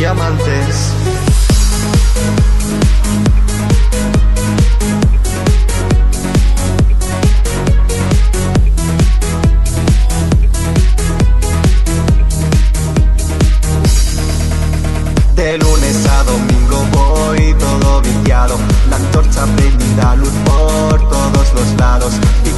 diamantes. De lunes a domingo voy todo viciado, la antorcha prendida, luz por todos los lados, y